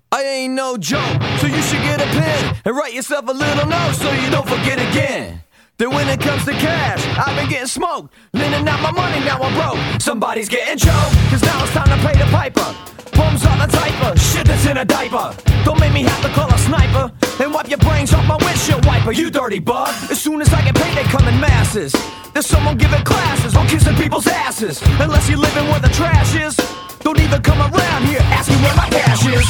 I ain't no joke, so you should get a pen and write yourself a little note so you don't forget again. Then when it comes to cash, I've been getting smoked, lending out my money, now I'm broke. Somebody's getting choked, cause now it's time to pay the piper. Bums on the typer, shit that's in a diaper. Don't make me have to call a sniper and wipe your brains off my windshield wiper, you dirty bug. As soon as I get paid, they come in masses. There's someone giving classes on kissing people's asses. Unless you're living where the trash is, don't even come around here asking where my cash is.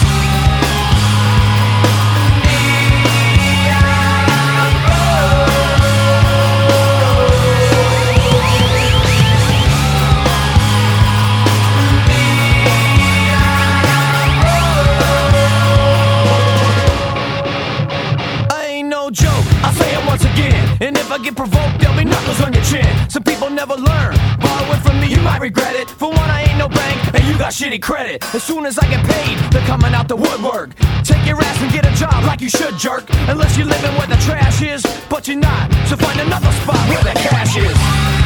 And if I get provoked, there'll be knuckles on your chin. Some people never learn. Borrowing from me, you might regret it. For one, I ain't no bank, and you got shitty credit. As soon as I get paid, they're coming out the woodwork. Take your ass and get a job like you should, jerk. Unless you're living where the trash is, but you're not. So find another spot where the cash is.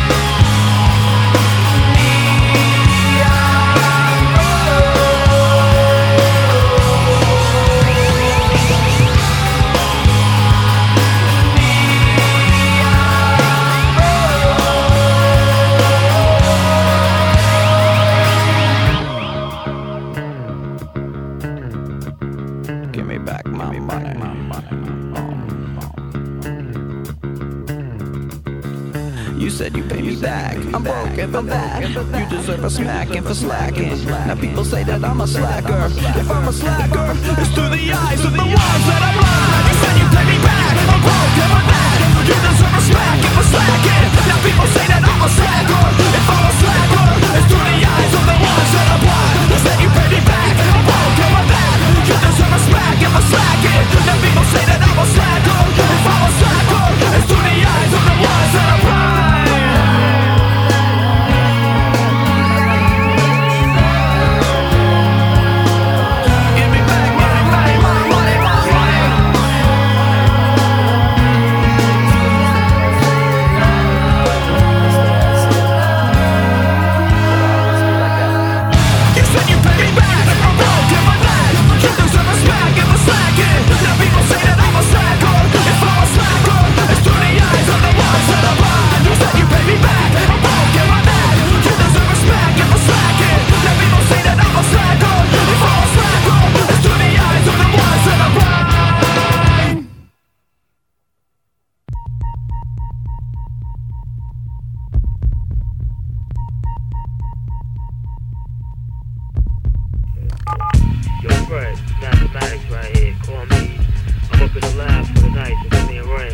Give me back my money. You said you pay me back. I'm broke and for that you deserve a smacking for slacking. Now people say that I'm a slacker. If I'm a slacker, it's through the eyes of the ones that I'm blind. You said you pay me back. I'm broke and for that you deserve a smacking for slacking. Now people say that I'm a slacker. If I'm a slacker, it's through the eyes of the ones that I'm blind. You said you pay me back. I'm broke and for that you deserve a smacking for slacking. Now people say that I'm a slacker. If I'm a slacker, it's through the eyes of the ones that I'm blind. Yo, Fred, mathematics right here. Call me. I'm up in the lab for the night, so give me a ring.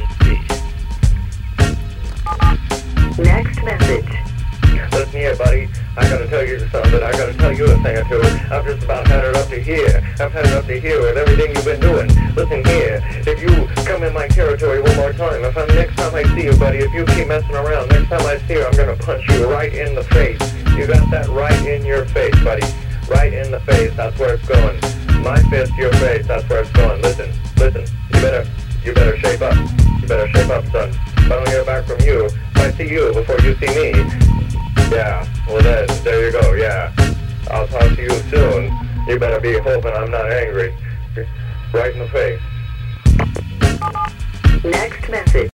Peace. Next message. Listen here, buddy. I gotta tell you something. I gotta tell you a thing or two. I've just about had it up to here. I've had it up to here with everything you've been doing. Listen here. If you come in my territory one more time, next time I see you, buddy, if you keep messing around, next time I see you, I'm gonna punch you right in the face. You got that right in your face, buddy. Right in the face, that's where it's going. My fist, your face, that's where it's going. Listen, you better shape up. You better shape up, son. If I don't hear back from you, if I see you before you see me, yeah, well then, there you go, yeah. I'll talk to you soon. You better be hoping I'm not angry. Right in the face. Next message.